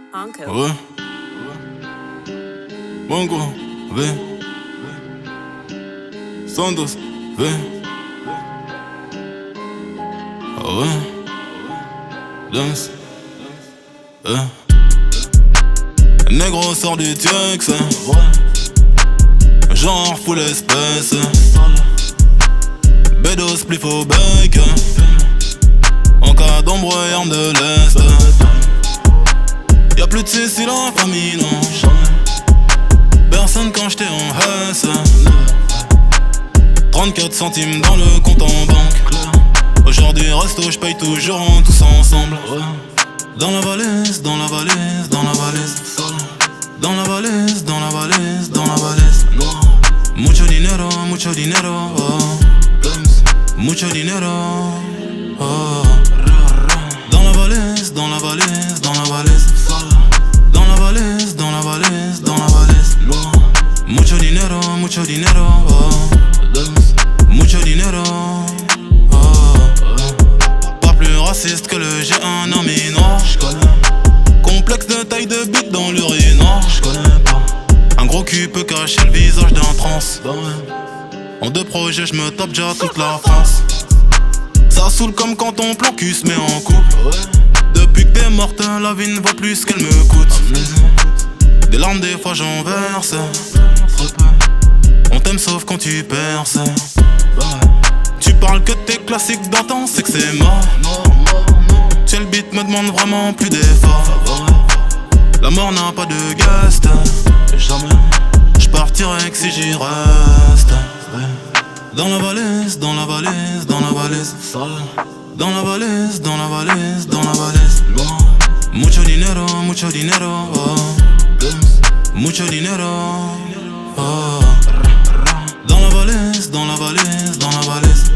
Uncle. Ouais. Bongo, V. Santos, V. Ah ouais. Dance. Négro sort du Tiex. Genre full espèce. Bédo spliff au bec. En cas d'ombre et arme de l'Est. Y'a plus de Cécile en famille, non. Personne quand j'étais en S. 34 centimes dans le compte en banque. Aujourd'hui resto, j'paye toujours en tous ensemble. Dans la valise, dans la valise, dans la valise. Dans la valise, dans la valise, dans la valise. Mucho dinero, mucho dinero, oh. Mucho dinero, oh. Dans la valise, dans la valise, dans la valise. Dans la valise, dans la valise, dans la valise. Mucho dinero, oh. Mucho dinero, oh. Pas plus raciste que le G1 en noir. Complexe de taille de bite dans l'urinoir. Un gros cul peut cacher le visage d'un trans. En deux projets j'me tape déjà toute la France. Ça saoule comme quand ton plan cul se met en couple. Depuis que t'es morte, la vie ne vaut plus qu'elle me coûte. Des larmes des fois j'en verse. On t'aime sauf quand tu perces. Tu parles que tes classiques d'antan, c'est que c'est mort. Tiens le beat me demande vraiment plus d'efforts. La mort n'a pas de guest. J'partirai que si j'y reste. Dans la valise, dans la valise, dans la valise. Dans la valise, dans la valise, dans la valise. Mucho dinero, oh. Mucho dinero, oh. Dans la valise, dans la valise, dans la valise.